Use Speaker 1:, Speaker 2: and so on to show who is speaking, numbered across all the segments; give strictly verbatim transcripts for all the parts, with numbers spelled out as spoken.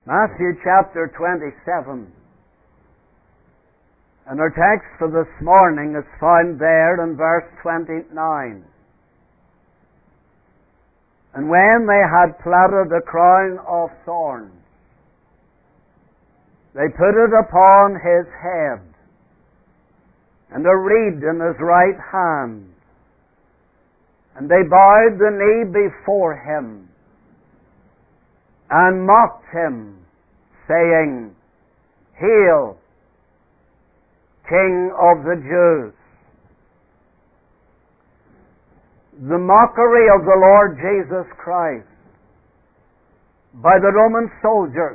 Speaker 1: Matthew chapter twenty-seven. And our text for this morning is found there in verse twenty-nine. And when they had platted a crown of thorns, they put it upon his head, and a reed in his right hand, and they bowed the knee before him, and mocked him, saying, Hail, King of the Jews. The mockery of the Lord Jesus Christ by the Roman soldiers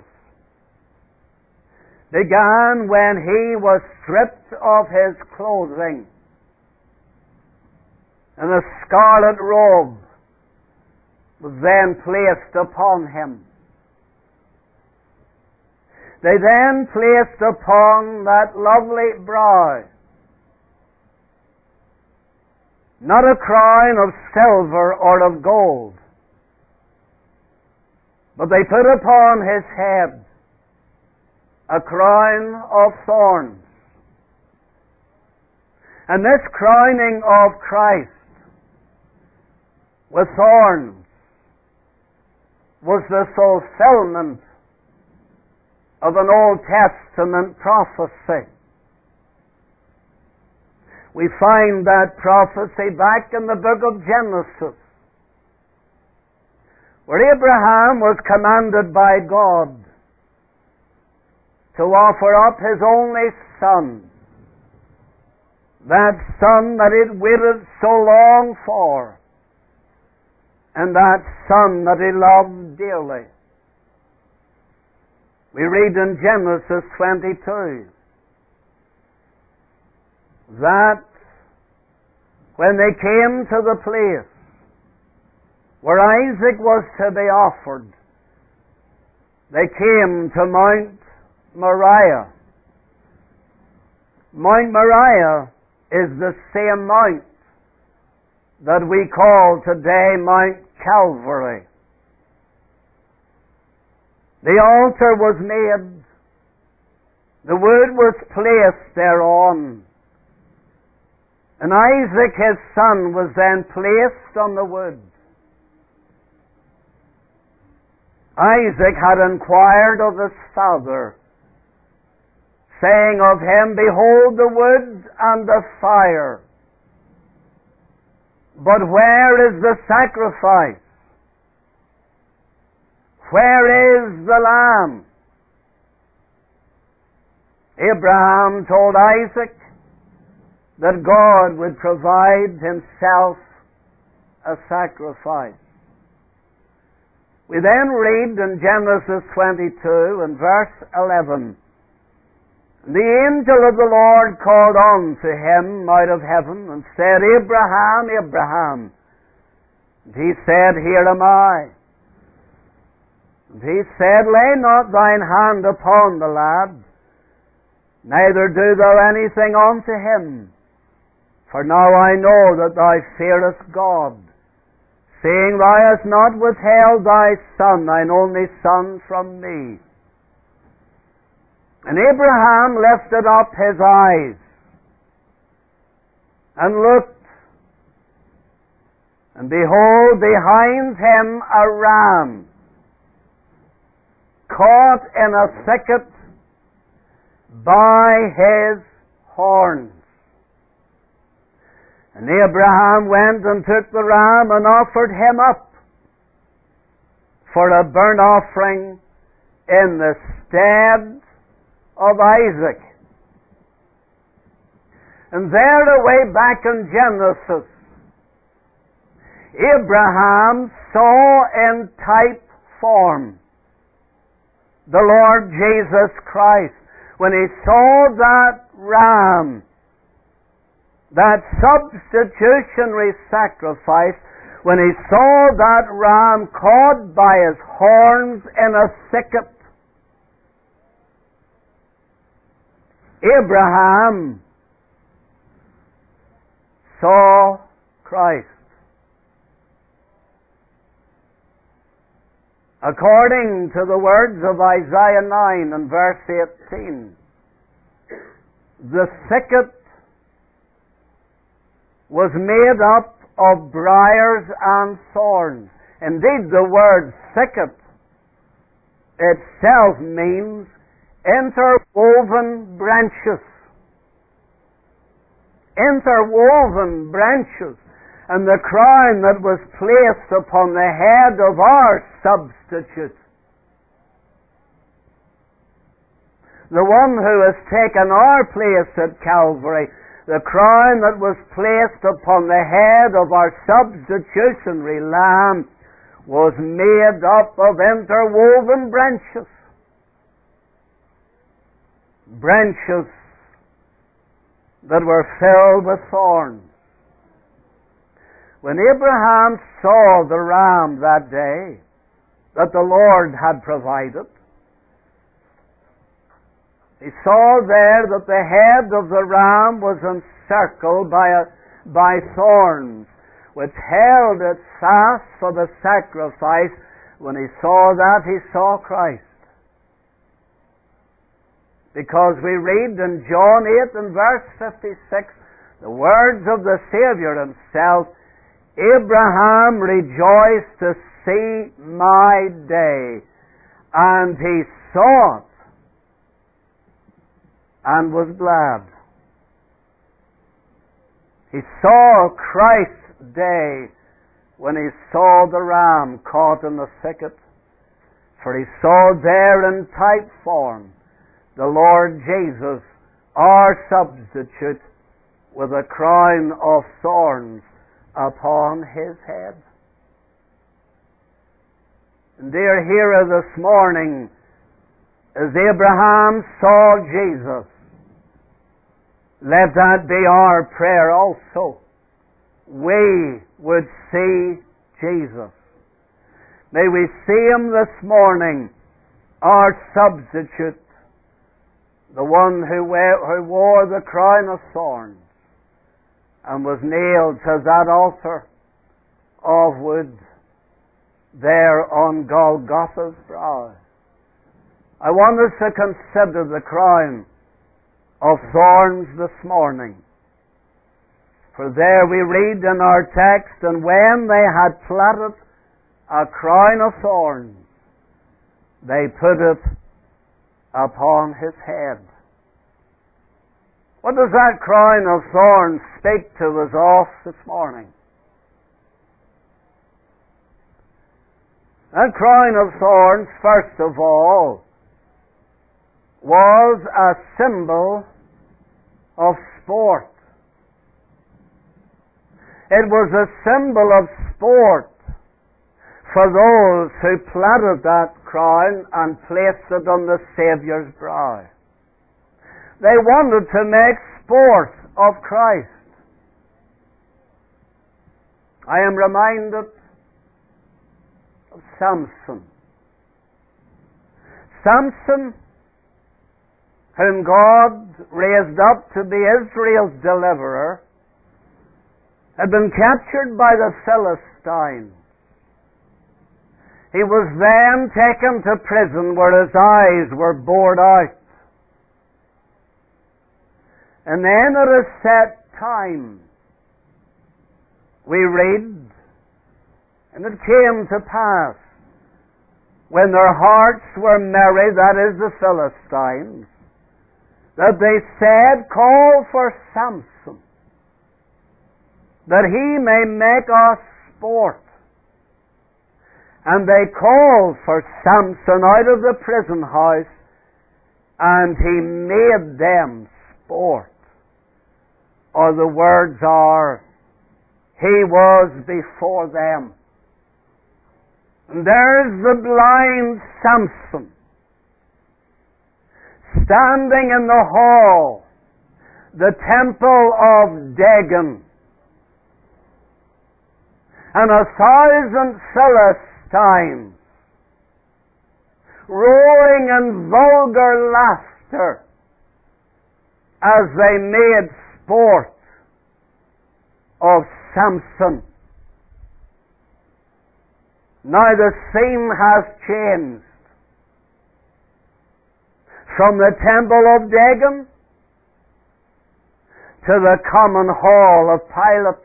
Speaker 1: began when he was stripped of his clothing, and a scarlet robe was then placed upon him. They then placed upon that lovely brow not a crown of silver or of gold, but they put upon his head a crown of thorns. And this crowning of Christ with thorns was the fulfillment of an Old Testament prophecy. We find that prophecy back in the book of Genesis, where Abraham was commanded by God to offer up his only son, that son that he'd waited so long for, and that son that he loved dearly. We read in Genesis twenty-two that when they came to the place where Isaac was to be offered, they came to Mount Moriah. Mount Moriah is the same mount that we call today Mount Calvary. The altar was made, the wood was placed thereon, and Isaac his son was then placed on the wood. Isaac had inquired of his father, saying of him, Behold the wood and the fire, but where is the sacrifice? Where is the lamb? Abraham told Isaac that God would provide himself a sacrifice. We then read in Genesis twenty-two and verse eleven, The angel of the Lord called unto him out of heaven and said, Abraham, Abraham. And he said, Here am I. And he said, Lay not thine hand upon the lad, neither do thou anything unto him. For now I know that thou fearest God, seeing thou hast not withheld thy son, thine only son, from me. And Abraham lifted up his eyes and looked, and behold, behind him a ram, caught in a thicket by his horns. And Abraham went and took the ram and offered him up for a burnt offering in the stead of Isaac. And there, away back in Genesis, Abraham saw in type form the Lord Jesus Christ when he saw that ram, that substitutionary sacrifice, when he saw that ram caught by his horns in a thicket. Abraham saw Christ. According to the words of Isaiah nine and verse eighteen, the thicket was made up of briars and thorns. Indeed, the word thicket itself means interwoven branches. Interwoven branches. And the crown that was placed upon the head of our substitute, the one who has taken our place at Calvary, the crown that was placed upon the head of our substitutionary Lamb, was made up of interwoven branches. Branches that were filled with thorns. When Abraham saw the ram that day that the Lord had provided, he saw there that the head of the ram was encircled by, a, by thorns, which held it fast for the sacrifice. When he saw that, he saw Christ. Because we read in John eight and verse fifty-six, the words of the Savior himself, Abraham rejoiced to see my day, and he saw it, and was glad. He saw Christ's day when he saw the ram caught in the thicket, for he saw there in type form the Lord Jesus, our substitute, with a crown of thorns upon his head. And dear hearer, this morning, as Abraham saw Jesus, let that be our prayer also. We would see Jesus. May we see him this morning, our substitute, the one who wore the crown of thorns and was nailed to that altar of wood there on Golgotha's brow. I want us to consider the crown of thorns this morning. For there we read in our text, and when they had platted a crown of thorns, they put it upon his head. What does that crown of thorns speak to us of this morning? That crown of thorns, first of all, was a symbol of sport. It was a symbol of sport for those who platted that crown and placed it on the Saviour's brow. They wanted to make sport of Christ. I am reminded of Samson. Samson, whom God raised up to be Israel's deliverer, had been captured by the Philistines. He was then taken to prison where his eyes were bored out. And then at a set time, we read, and it came to pass, when their hearts were merry, that is the Philistines, that they said, call for Samson, that he may make us sport. And they called for Samson out of the prison house, and he made them sport. Or the words are, he was before them. And there's the blind Samson, standing in the hall, the temple of Dagon, and a thousand Philistines roaring in vulgar laughter as they made sport of Samson. Now the scene has changed from the temple of Dagon to the common hall of Pilate.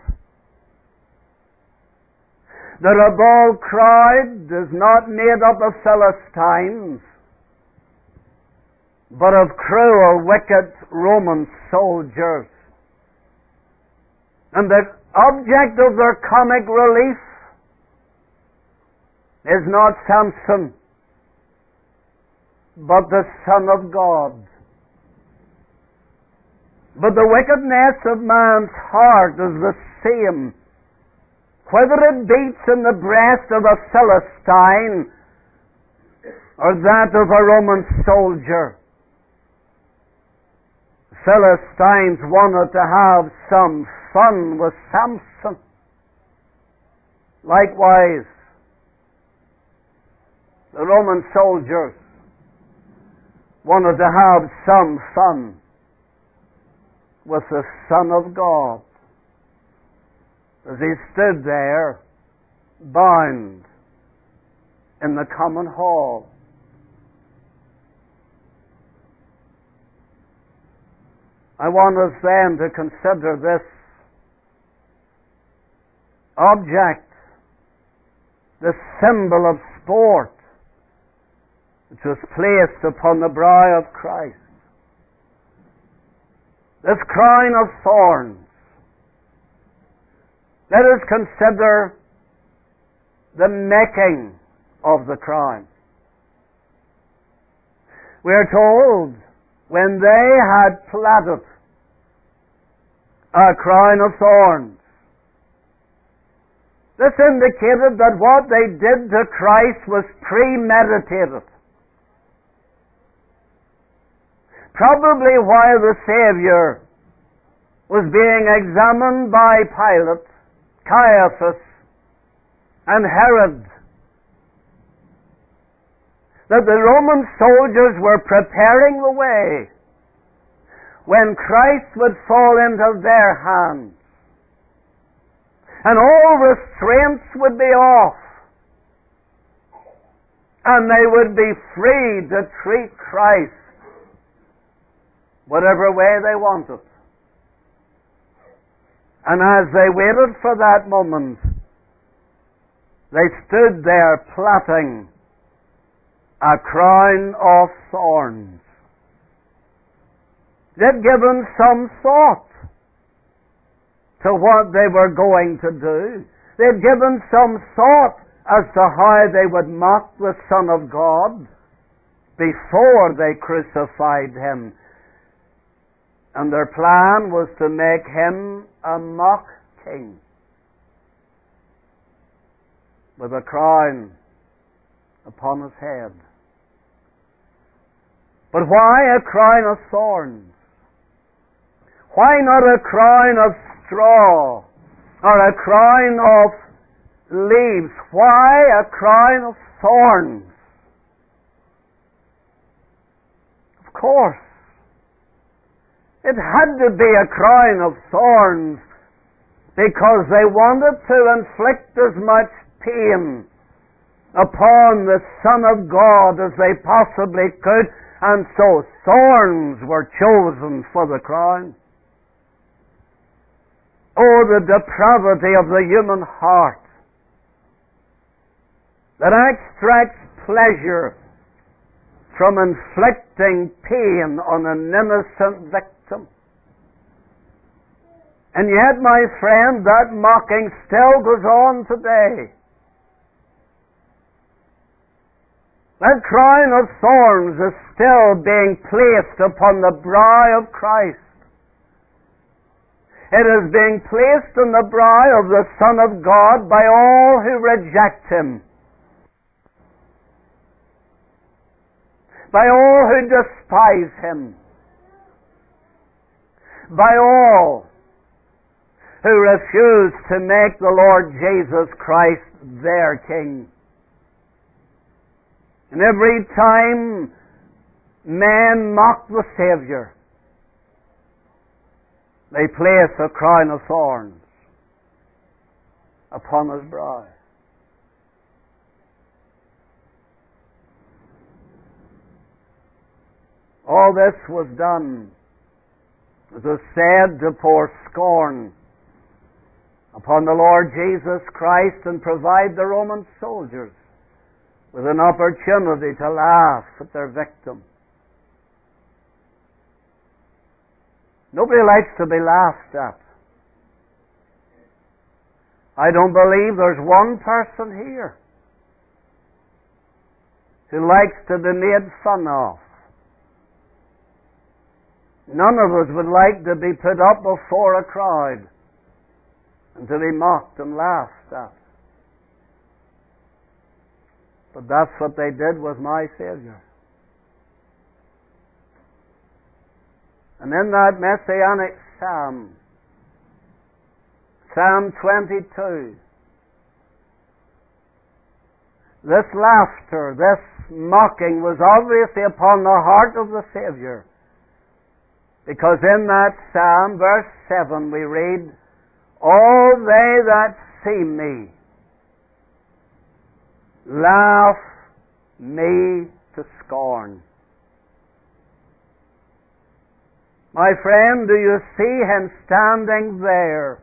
Speaker 1: The ribald crowd is not made up of Philistines, but of cruel, wicked Roman soldiers. And the object of their comic relief is not Samson, but the Son of God. But the wickedness of man's heart is the same, whether it beats in the breast of a Philistine or that of a Roman soldier. Philistines wanted to have some fun with Samson. Likewise, the Roman soldiers wanted to have some fun with the Son of God as he stood there bound in the common hall. I want us then to consider this object, the symbol of sport, which was placed upon the brow of Christ. This crown of thorns. Let us consider the making of the crown. We are told when they had plaited a crown of thorns, this indicated that what they did to Christ was premeditated. Probably while the Savior was being examined by Pilate, Caiaphas, and Herod, that the Roman soldiers were preparing the way when Christ would fall into their hands, and all restraints would be off, and they would be free to treat Christ whatever way they wanted. And as they waited for that moment, they stood there plaiting a crown of thorns. They'd given some thought to what they were going to do. They'd given some thought as to how they would mock the Son of God before they crucified him. And their plan was to make him a mock king with a crown upon his head. But why a crown of thorns? Why not a crown of straw or a crown of leaves? Why a crown of thorns? Of course, it had to be a crown of thorns because they wanted to inflict as much pain upon the Son of God as they possibly could, and so thorns were chosen for the crown. Oh, the depravity of the human heart that extracts pleasure from inflicting pain on an innocent victim. And yet, my friend, that mocking still goes on today. That crown of thorns is still being placed upon the brow of Christ. It is being placed on the brow of the Son of God by all who reject him, by all who despise him, by all who refuse to make the Lord Jesus Christ their King. And every time men mock the Savior, they place a crown of thorns upon his brow. All this was done, as was said, to pour scorn upon the Lord Jesus Christ and provide the Roman soldiers with an opportunity to laugh at their victim. Nobody likes to be laughed at. I don't believe there's one person here who likes to be made fun of. None of us would like to be put up before a crowd and to be mocked and laughed at. But that's what they did with my Savior. And in that messianic psalm, Psalm twenty-two, this laughter, this mocking was obviously upon the heart of the Savior. Because in that psalm, verse seven, we read, "All they that see me laugh me to scorn." My friend, do you see him standing there?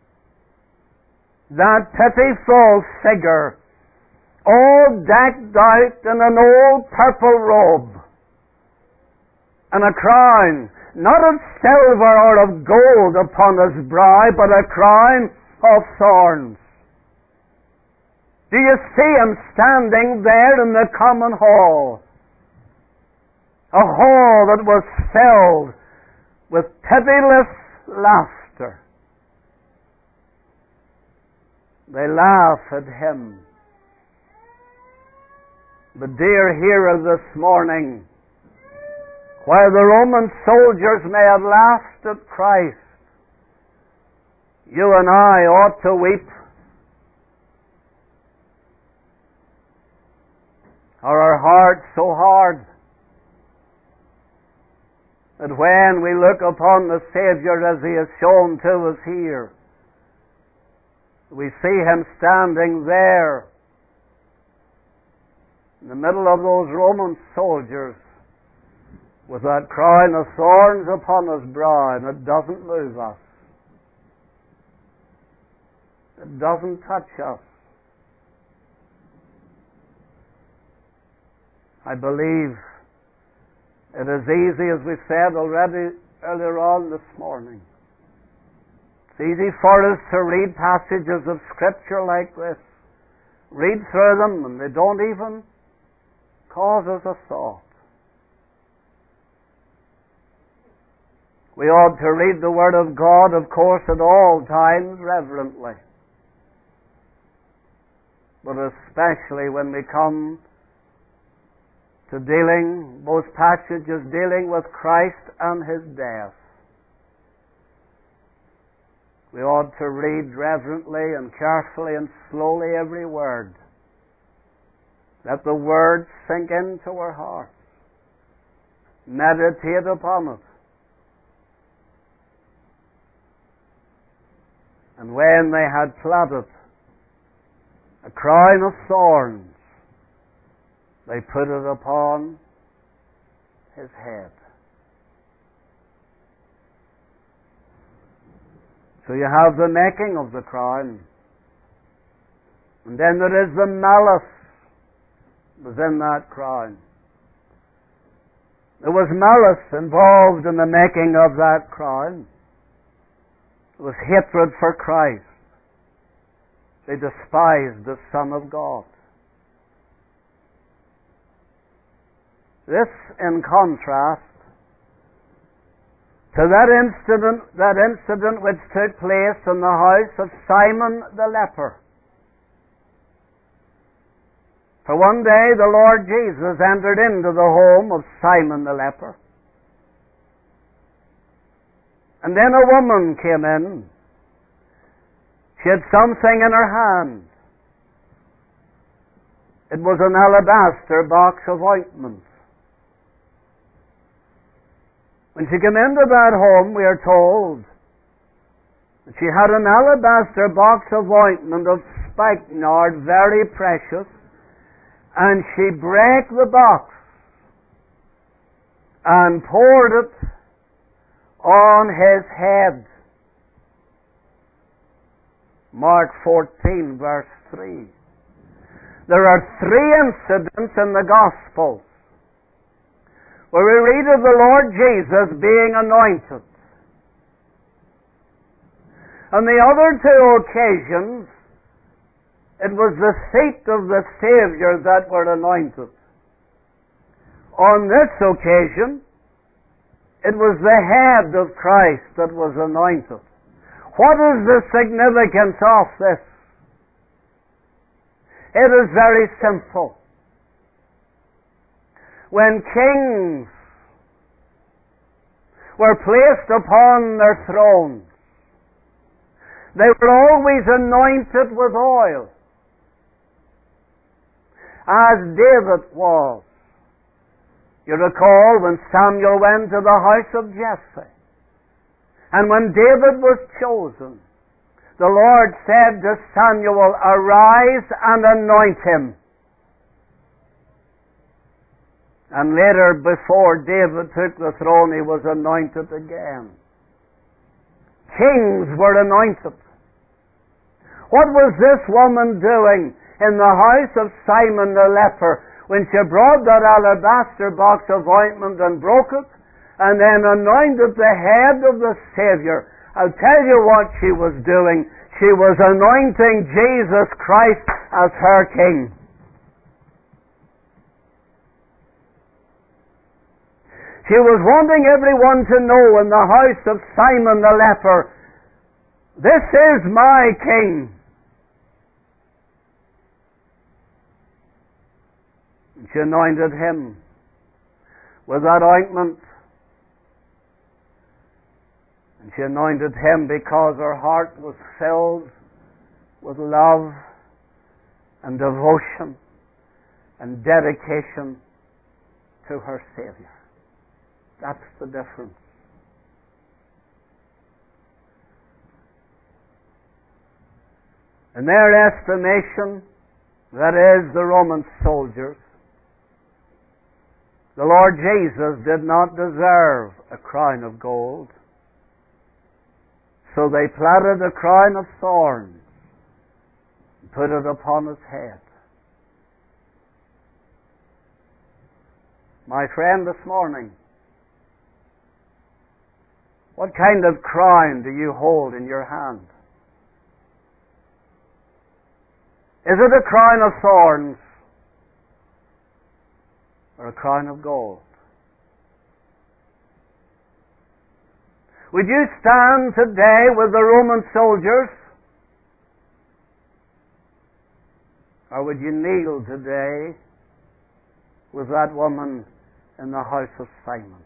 Speaker 1: That pitiful figure, all decked out in an old purple robe and a crown, not of silver or of gold upon his brow, but a crown of thorns. Do you see him standing there in the common hall? A hall that was filled with pitiless laughter. They laugh at him. But dear hearer, this morning, while the Roman soldiers may have laughed at Christ, you and I ought to weep. Are our hearts so hard that when we look upon the Savior as He is shown to us here, we see Him standing there in the middle of those Roman soldiers with that crown of thorns upon his brow, and it doesn't move us. It doesn't touch us. I believe it is easy, as we said already earlier on this morning. It's easy for us to read passages of Scripture like this, read through them, and they don't even cause us a thought. We ought to read the Word of God, of course, at all times reverently, but especially when we come to dealing, those passages dealing with Christ and His death. We ought to read reverently and carefully and slowly every word. Let the words sink into our hearts. Meditate upon it. And when they had planted a crown of thorns, they put it upon His head. So you have the making of the crown. And then there is the malice within that crown. There was malice involved in the making of that crown. It was hatred for Christ. They despised the Son of God. This in contrast to that incident, that incident which took place in the house of Simon the leper. For one day the Lord Jesus entered into the home of Simon the leper. And then a woman came in. She had something in her hand. It was an alabaster box of ointment. When she came into that home, we are told that she had an alabaster box of ointment of spikenard, very precious, and she brake the box and poured it on his head. Mark fourteen, verse three. There are three incidents in the Gospels where we read of the Lord Jesus being anointed. On the other two occasions, it was the feet of the Savior that were anointed. On this occasion, it was the head of Christ that was anointed. What is the significance of this? It is very simple. When kings were placed upon their thrones, they were always anointed with oil, as David was. You recall when Samuel went to the house of Jesse, and when David was chosen, the Lord said to Samuel, "Arise and anoint him." And later, before David took the throne, he was anointed again. Kings were anointed. What was this woman doing in the house of Simon the leper when she brought that alabaster box of ointment and broke it and then anointed the head of the Savior? I'll tell you what she was doing. She was anointing Jesus Christ as her King. She was wanting everyone to know in the house of Simon the leper, "This is my King." And she anointed him with that ointment. And she anointed him because her heart was filled with love and devotion and dedication to her Savior. That's the difference. In their estimation, that is, the Roman soldiers, the Lord Jesus did not deserve a crown of gold. So they plaited a crown of thorns and put it upon his head. My friend, this morning, what kind of crown do you hold in your hand? Is it a crown of thorns or a crown of gold? Would you stand today with the Roman soldiers? Or would you kneel today with that woman in the house of Simon?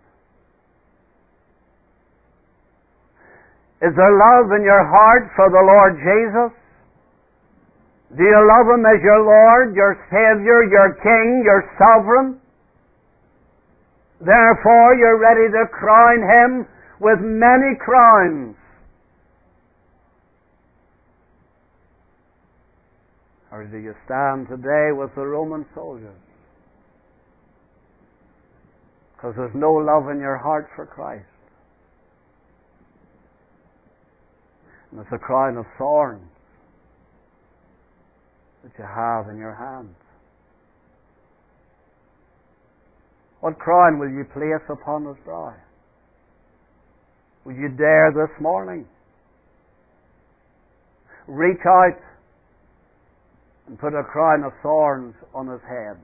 Speaker 1: Is there love in your heart for the Lord Jesus? Do you love Him as your Lord, your Savior, your King, your Sovereign? Therefore, you're ready to crown Him with many crowns. Or do you stand today with the Roman soldiers? Because there's no love in your heart for Christ. And it's a crown of thorns that you have in your hand. What crown will you place upon his brow? Will you dare this morning reach out and put a crown of thorns on his head?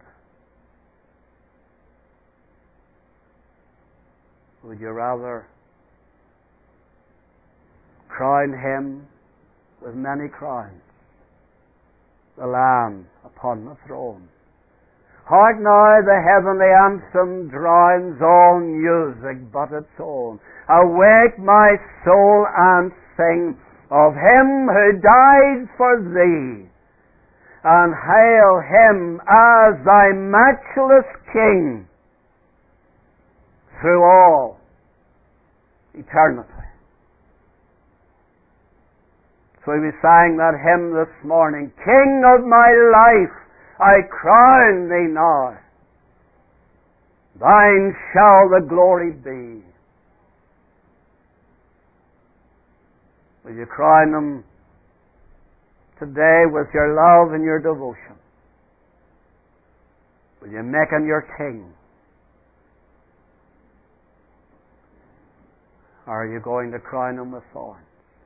Speaker 1: Would you rather crown him with many crowns, the Lamb upon the throne? Hark now, the heavenly anthem drowns all music but its own. Awake, my soul, and sing of Him who died for thee, and hail Him as thy matchless King through all eternity. So we sang that hymn this morning, King of my life, I crown thee now. Thine shall the glory be. Will you crown Him today with your love and your devotion? Will you make Him your King? Or are you going to crown Him with thorns?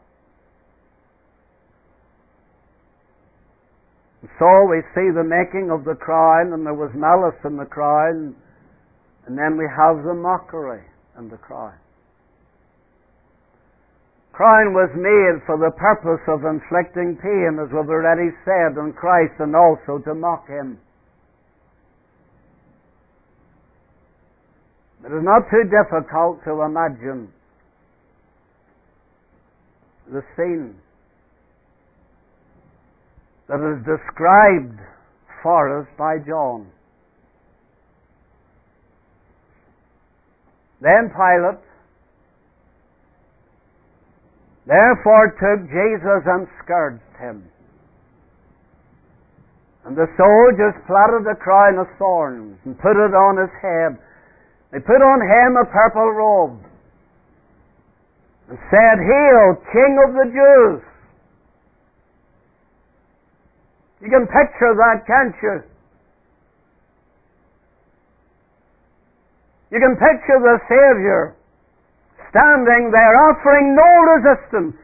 Speaker 1: And so we see the making of the crown, and there was malice in the crown, and then we have the mockery in the crown. Crown was made for the purpose of inflicting pain, as we've already said, on Christ, and also to mock Him. It is not too difficult to imagine the scene that is described for us by John. Then Pilate therefore took Jesus and scourged Him. And the soldiers platted a crown of thorns and put it on His head. They put on Him a purple robe and said, "Hail, King of the Jews!" You can picture that, can't you? You can picture the Savior standing there offering no resistance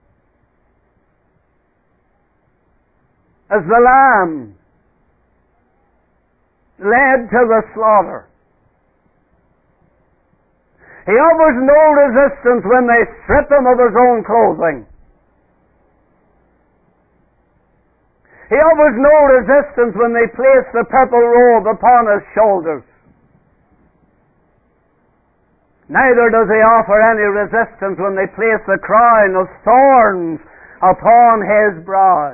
Speaker 1: as the Lamb led to the slaughter. He offers no resistance when they strip Him of His own clothing. He offers no resistance when they place the purple robe upon His shoulders. Neither does He offer any resistance when they place the crown of thorns upon His brow.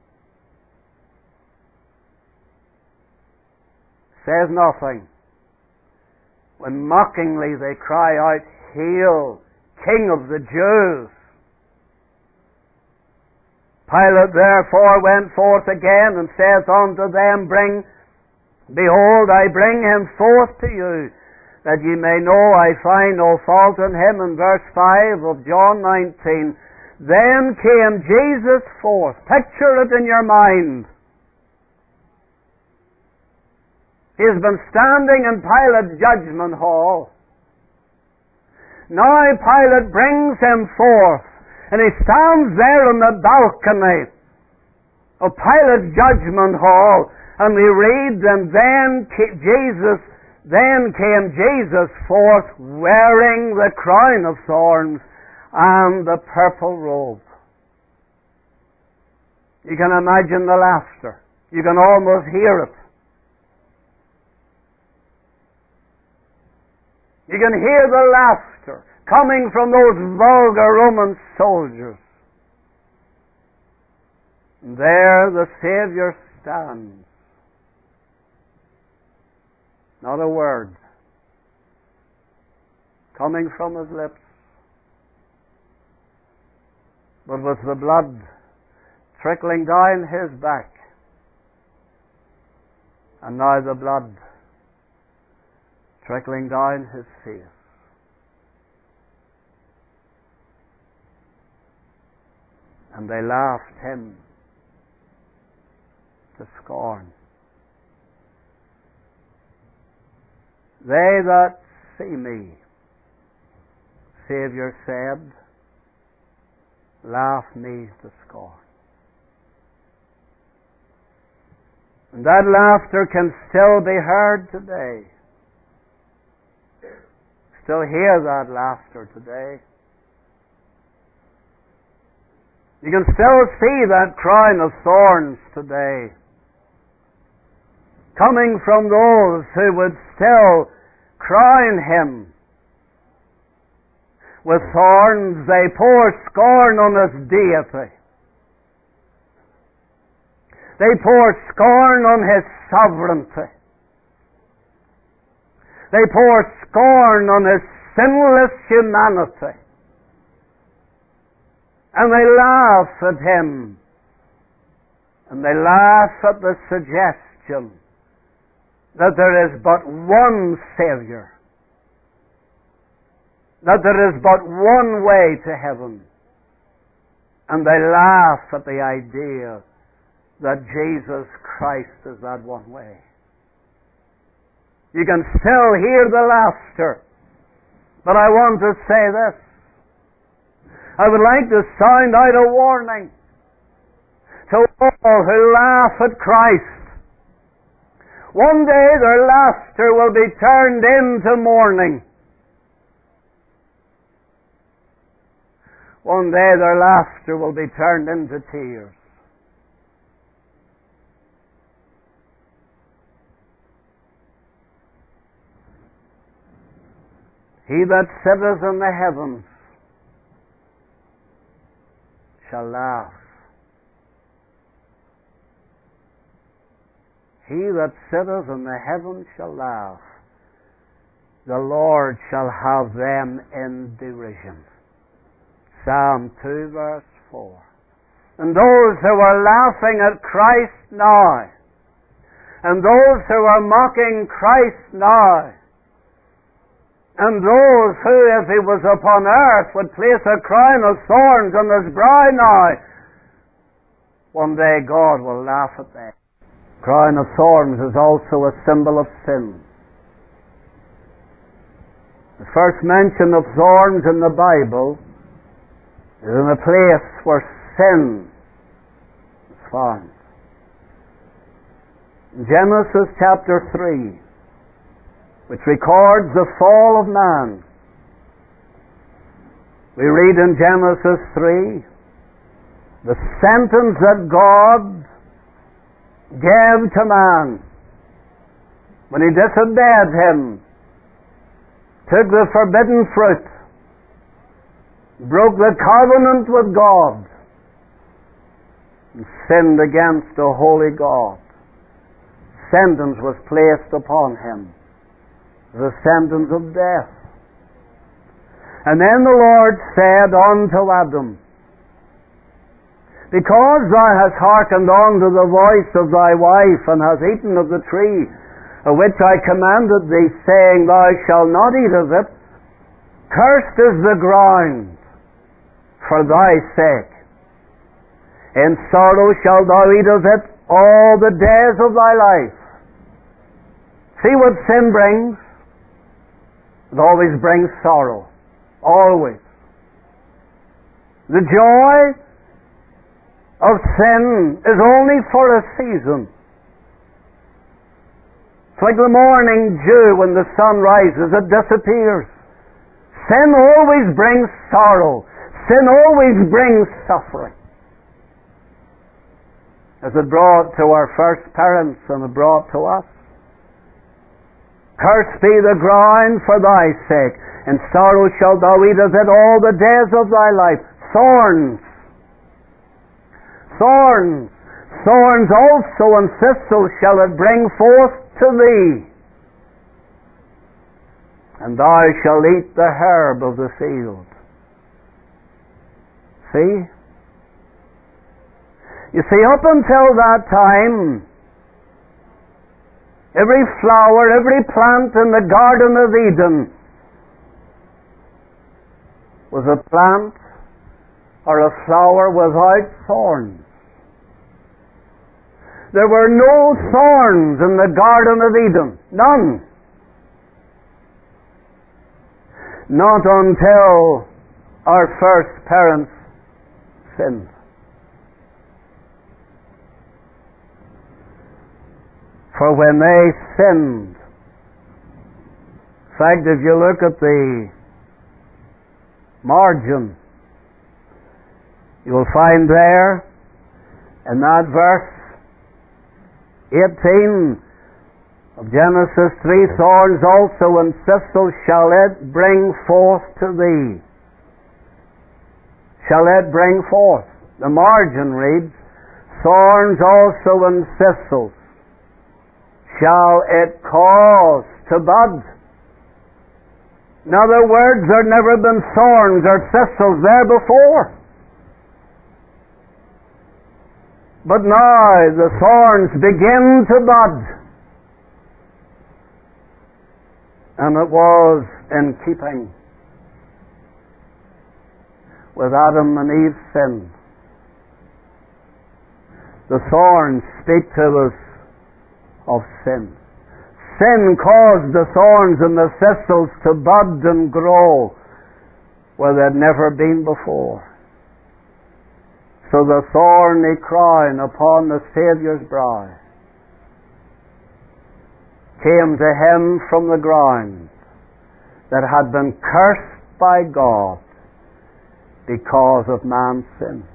Speaker 1: Says nothing when mockingly they cry out, "Hail, King of the Jews!" Pilate therefore went forth again and saith unto them, "Bring, behold, I bring Him forth to you, that ye may know I find no fault in Him." In verse five of John nineteen, then came Jesus forth. Picture it in your mind. He has been standing in Pilate's judgment hall. Now Pilate brings Him forth, and He stands there on the balcony of Pilate's judgment hall, and we read, and then Jesus, then came Jesus forth wearing the crown of thorns and the purple robe. You can imagine the laughter. You can almost hear it. You can hear the laughter coming from those vulgar Roman soldiers. And there the Savior stands. Not a word coming from His lips, but with the blood trickling down His back, and now the blood trickling down His face. And they laughed Him to scorn. They that see me, Savior said, laugh me to scorn. And that laughter can still be heard today. Still hear that laughter today. You can still see that crown of thorns today, coming from those who would still crown Him with thorns. They pour scorn on His deity. They pour scorn on His sovereignty. They pour scorn on His sinless humanity. And they laugh at Him. And they laugh at the suggestion that there is but one Savior, that there is but one way to heaven. And they laugh at the idea that Jesus Christ is that one way. You can still hear the laughter, but I want to say this. I would like to sound out a warning to all who laugh at Christ. One day their laughter will be turned into mourning. One day their laughter will be turned into tears. He that sitteth in the heavens shall laugh. He that sitteth in the heavens shall laugh. The Lord shall have them in derision. Psalm two, verse four. And those who are laughing at Christ now, and those who are mocking Christ now, and those who, if he was upon earth, would place a crown of thorns on his brow now, one day God will laugh at them. Crown of thorns is also a symbol of sin. The first mention of thorns in the Bible is in a place where sin is found. In Genesis chapter three, which records the fall of man, we read in Genesis three, the sentence that God gave to man when he disobeyed him, took the forbidden fruit, broke the covenant with God, and sinned against a holy God. Sentence was placed upon him, the sentence of death. And then the Lord said unto Adam, because thou hast hearkened unto the voice of thy wife, and hast eaten of the tree of which I commanded thee, saying, thou shalt not eat of it, cursed is the ground for thy sake. In sorrow shalt thou eat of it all the days of thy life. See what sin brings? It always brings sorrow. Always. The joy of sin is only for a season. It's like the morning dew when the sun rises, it disappears. Sin always brings sorrow. Sin always brings suffering. As it brought to our first parents and it brought to us. Cursed be the ground for thy sake. In sorrow shalt thou eat of it all the days of thy life. Thorns. Thorns. Thorns also and thistles shall it bring forth to thee. And thou shalt eat the herb of the field. See? You see, up until that time, every flower, every plant in the Garden of Eden was a plant or a flower without thorns. There were no thorns in the Garden of Eden. None. Not until our first parents sinned. For when they sinned, in fact, if you look at the margin, you will find there in that verse eighteen of Genesis three, thorns also and thistles shall it bring forth to thee. Shall it bring forth. The margin reads, thorns also and thistles shall it cause to bud. In other words, there had never been thorns or thistles there before. But now the thorns begin to bud. And it was in keeping with Adam and Eve's sin. The thorns speak to us of sin. Sin caused the thorns and the thistles to bud and grow where they'd never been before. So the thorny crown upon the Saviour's brow came to him from the ground that had been cursed by God because of man's sin.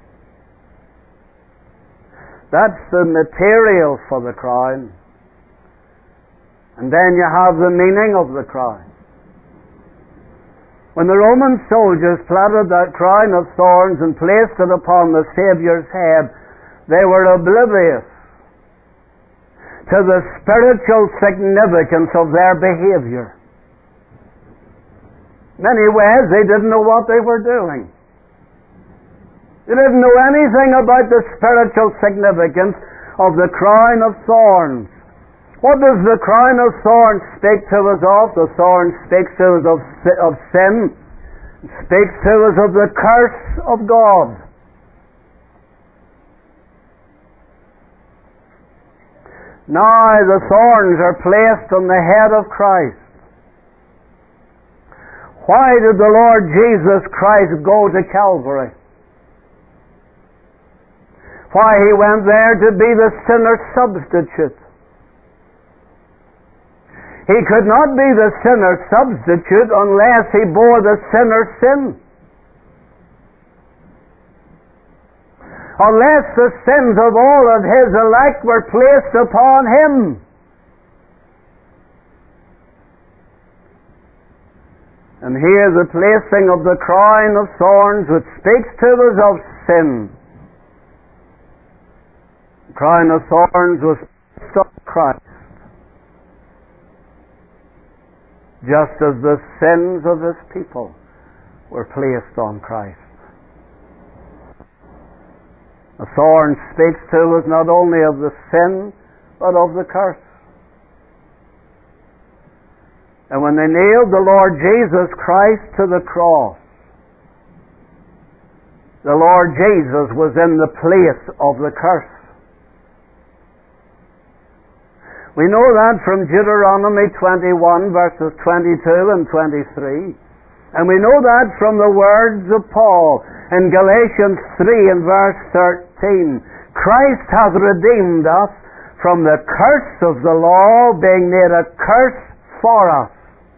Speaker 1: That's the material for the crown. And then you have the meaning of the crown. When the Roman soldiers planted that crown of thorns and placed it upon the Saviour's head, they were oblivious to the spiritual significance of their behavior. Many ways they didn't know what they were doing. They didn't know anything about the spiritual significance of the crown of thorns. What does the crown of thorns speak to us of? The thorn speaks to us of, of sin. It speaks to us of the curse of God. Now the thorns are placed on the head of Christ. Why did the Lord Jesus Christ go to Calvary? Why, he went there to be the sinner's substitute. He could not be the sinner's substitute unless he bore the sinner's sin. Unless the sins of all of his elect were placed upon him. And here the placing of the crown of thorns, which speaks to us of sin. The crown of thorns was placed on Christ, just as the sins of his people were placed on Christ. The thorn speaks to us not only of the sin, but of the curse. And when they nailed the Lord Jesus Christ to the cross, the Lord Jesus was in the place of the curse. We know that from Deuteronomy twenty-one, verses twenty-two and twenty-three. And we know that from the words of Paul in Galatians three and verse thirteen. Christ hath redeemed us from the curse of the law, being made a curse for us.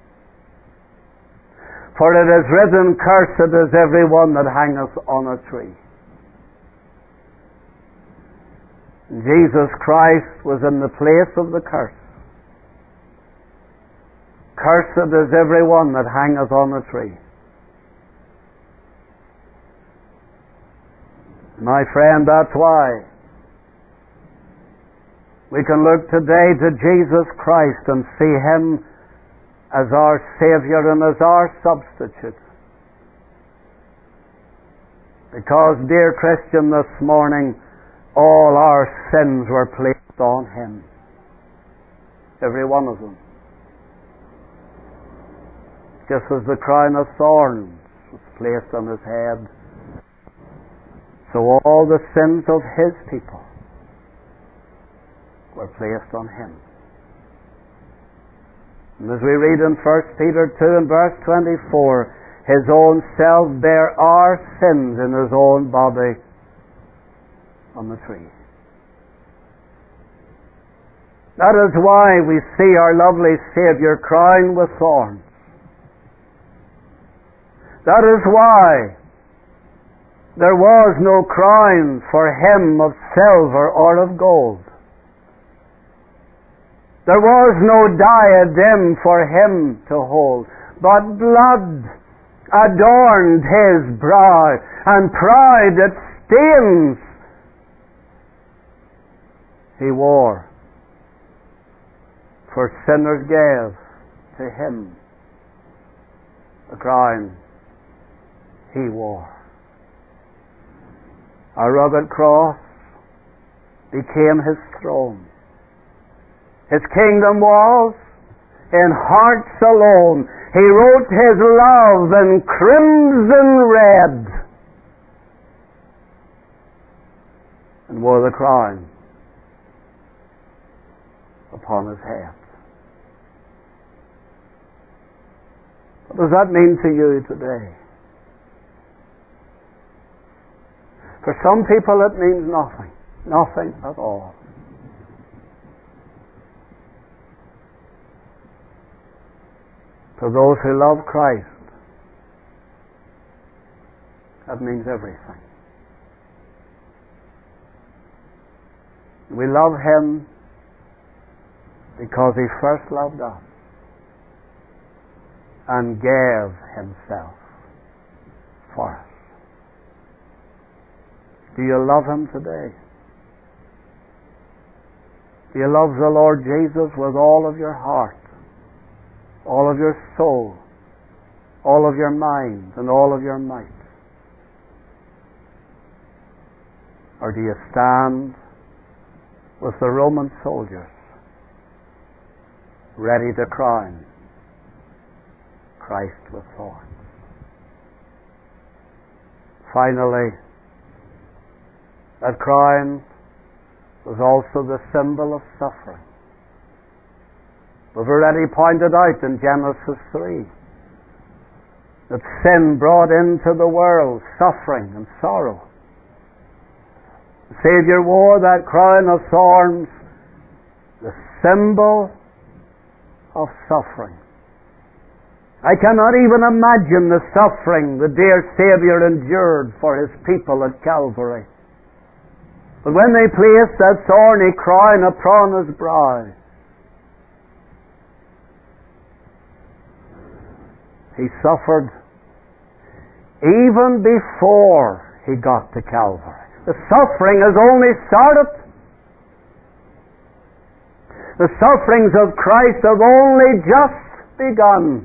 Speaker 1: For it is written, cursed is every one that hangeth on a tree. Jesus Christ was in the place of the curse. Cursed is every one that hangeth on a tree. My friend, that's why we can look today to Jesus Christ and see him as our Savior and as our substitute. Because, dear Christian, this morning, all our sins were placed on him. Every one of them. Just as the crown of thorns was placed on his head, so all the sins of his people were placed on him. And as we read in First Peter two and verse twenty-four, his own self bare our sins in his own body on the tree. That is why we see our lovely Saviour crowned with thorns. That is why there was no crown for him of silver or of gold. There was no diadem for him to hold, but blood adorned his brow, and pride that stains he wore. For sinners gave to him the crown he wore. A rugged cross became his throne. His kingdom was, in hearts alone. He wrote His love in crimson red and wore the crown upon His head. What does that mean to you today? For some people it means nothing. Nothing at all. For those who love Christ, that means everything. We love Him because He first loved us and gave Himself for us. Do you love Him today? Do you love the Lord Jesus with all of your heart, all of your soul, all of your mind, and all of your might? Or do you stand with the Roman soldiers, ready to crown Christ with thorns? Finally, that crown was also the symbol of suffering. We've already pointed out in Genesis three that sin brought into the world suffering and sorrow. The Savior wore that crown of thorns, the symbol of suffering. I cannot even imagine the suffering the dear Savior endured for His people at Calvary. But when they placed that thorny crown upon His brow, He suffered even before He got to Calvary. The suffering has only started. The sufferings of Christ have only just begun.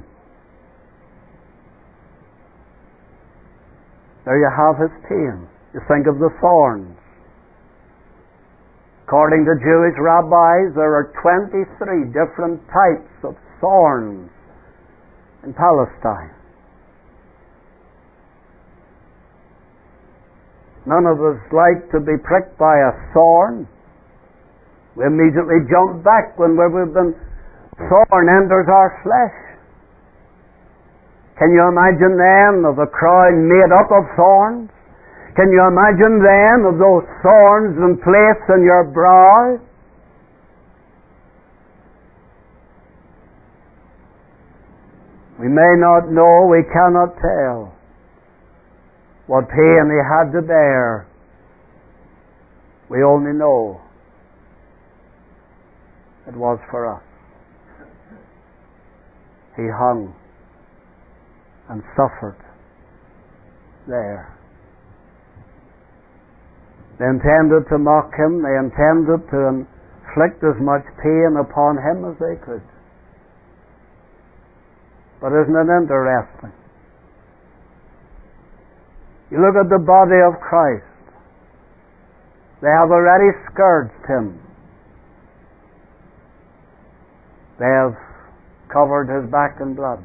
Speaker 1: There you have His pain. You think of the thorns. According to Jewish rabbis, there are twenty-three different types of thorns in Palestine. None of us like to be pricked by a thorn. We immediately jump back when we've been thorn enters our flesh. Can you imagine then of a crown made up of thorns? Can you imagine then of those thorns and placed in your brow? We may not know, we cannot tell what pain He had to bear. We only know it was for us. He hung and suffered there. They intended to mock Him. They intended to inflict as much pain upon Him as they could. But isn't it interesting? You look at the body of Christ. They have already scourged Him. They have covered His back in blood.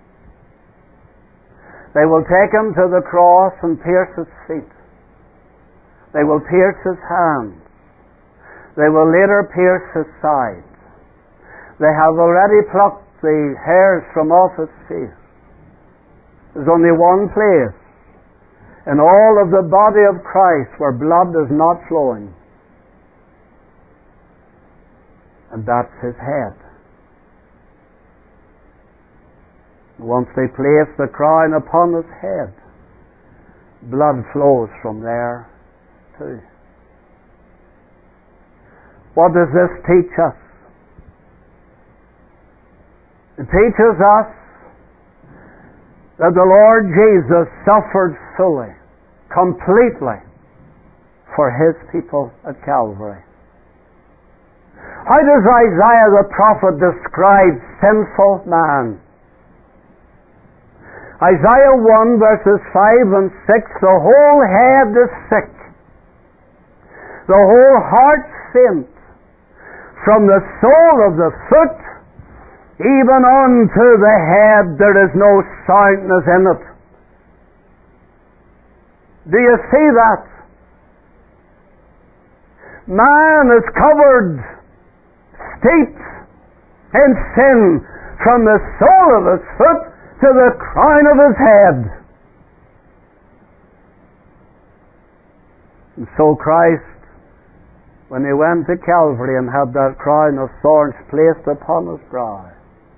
Speaker 1: They will take Him to the cross and pierce His feet. They will pierce His hands. They will later pierce His sides. They have already plucked the hairs from off His face. There's only one place in all of the body of Christ where blood is not flowing, and that's His head. Once they place the crown upon His head, blood flows from there too. What does this teach us? It teaches us that the Lord Jesus suffered fully, completely, for His people at Calvary. How does Isaiah the prophet describe sinful man? Isaiah one verses five and six, the whole head is sick, the whole heart faint, from the sole of the foot even unto the head there is no soundness in it. Do you see that? Man is covered, steeped in sin from the sole of his foot to the crown of his head. And so Christ, when he went to Calvary and had that crown of thorns placed upon his brow,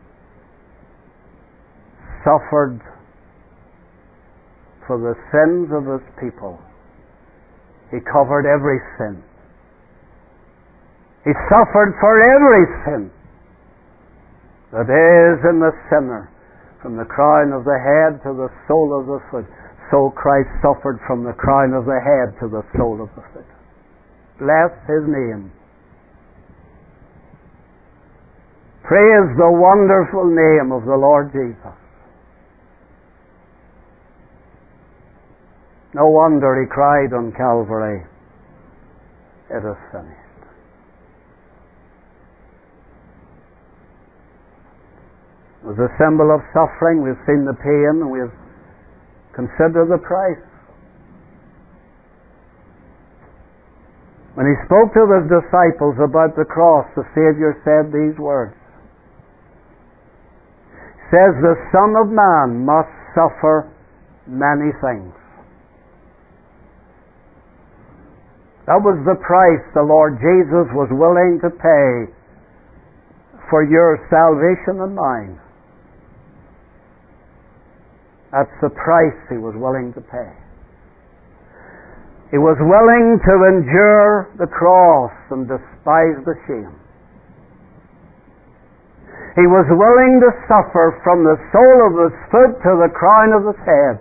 Speaker 1: suffered for the sins of his people. He covered every sin. He suffered for every sin that is in the sinner, from the crown of the head to the sole of the foot. So Christ suffered from the crown of the head to the sole of the foot. Bless his name. Praise the wonderful name of the Lord Jesus. No wonder he cried on Calvary, "It is finished." It was a symbol of suffering. We've seen the pain and we've considered the price. When he spoke to his disciples about the cross, the Savior said these words. He says, "The Son of Man must suffer many things." That was the price the Lord Jesus was willing to pay for your salvation and mine. That's the price he was willing to pay. He was willing to endure the cross and despise the shame. He was willing to suffer from the sole of his foot to the crown of his head.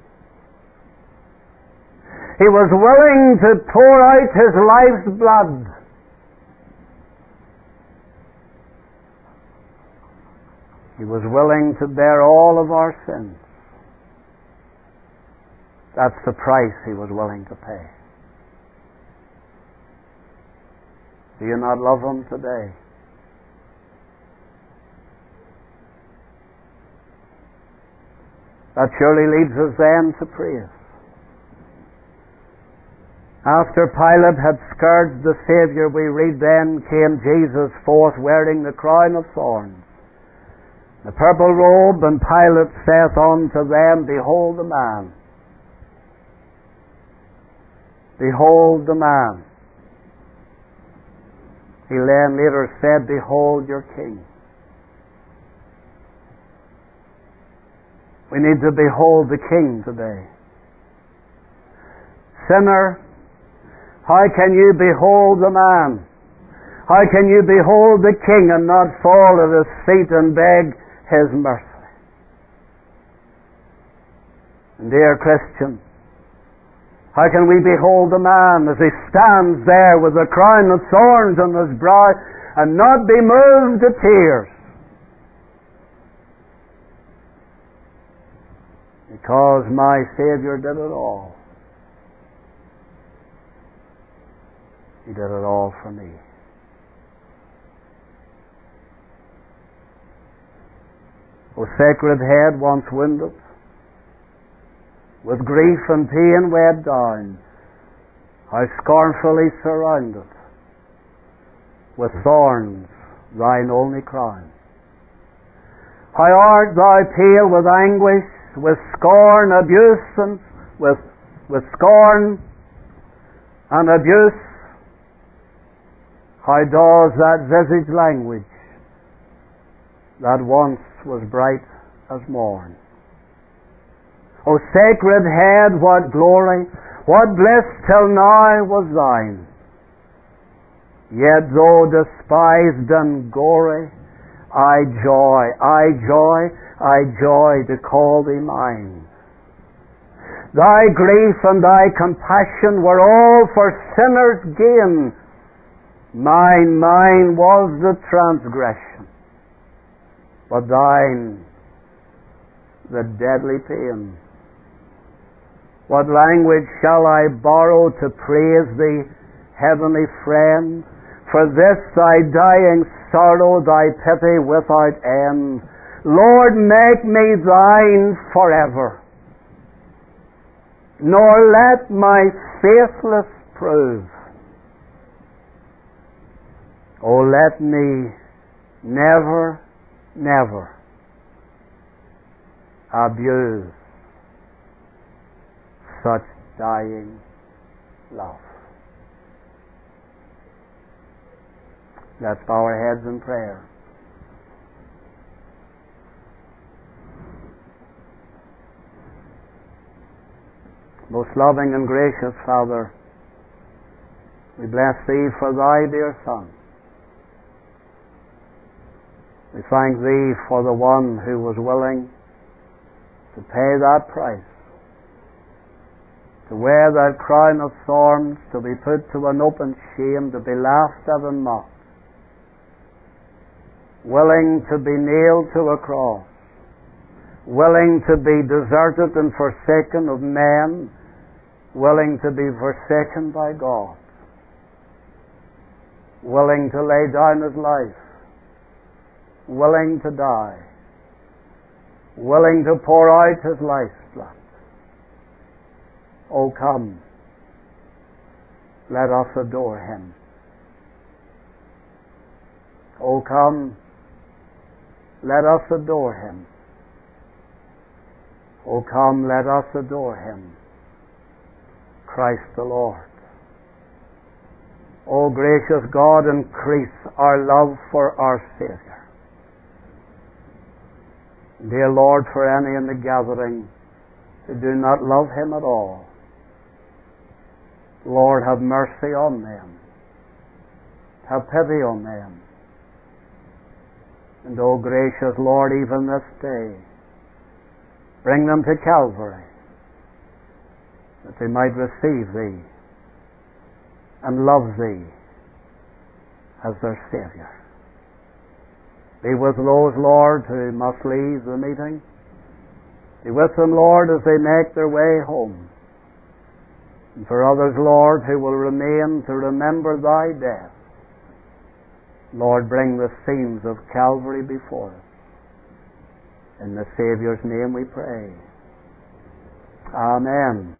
Speaker 1: He was willing to pour out his life's blood. He was willing to bear all of our sins. That's the price he was willing to pay. Do you not love him today? That surely leads us then to praise. After Pilate had scourged the Saviour, we read, then came Jesus forth wearing the crown of thorns, the purple robe, and Pilate saith unto them, Behold the man. Behold the man. He then later said, Behold your king. We need to behold the king today. Sinner, how can you behold the man? How can you behold the king and not fall at his feet and beg his mercy? And dear Christian, how can we behold the man as he stands there with a crown of thorns on his brow and not be moved to tears? Because my Savior did it all. He did it all for me. O sacred head once wounded, with grief and pain weighed down, how scornfully surrounded, with thorns thine only crown. How art thou pale with anguish, with scorn, abuse, and with, with scorn and abuse? How does that visage language that once was bright as morn? O sacred head, what glory, what bliss till now was thine! Yet though despised and gory, I joy, I joy, I joy to call thee mine. Thy grief and thy compassion were all for sinners' gain. Mine, mine was the transgression, but thine the deadly pain. What language shall I borrow to praise thee, heavenly friend, For this thy dying sorrow, thy pity without end. Lord, make me thine forever, nor let my faithless prove. O let me never, never abuse such dying love. Let's bow our heads in prayer. Most loving and gracious Father, we bless Thee for Thy dear Son. We thank Thee for the one who was willing to pay that price, to wear that crown of thorns, to be put to an open shame, to be laughed at and mocked, willing to be nailed to a cross, willing to be deserted and forsaken of men, willing to be forsaken by God, willing to lay down his life, willing to die, willing to pour out his lifeblood. Oh, come, let us adore him. Oh, come, let us adore him. Oh, come, let us adore him, Christ the Lord. Oh, gracious God, increase our love for our Saviour. Dear Lord, for any in the gathering who do not love him at all, Lord, have mercy on them. Have pity on them. And, oh, gracious Lord, even this day, bring them to Calvary, that they might receive Thee and love Thee as their Saviour. Be with those, Lord, who must leave the meeting. Be with them, Lord, as they make their way home. And for others, Lord, who will remain to remember Thy death, Lord, bring the scenes of Calvary before us. In the Saviour's name we pray. Amen.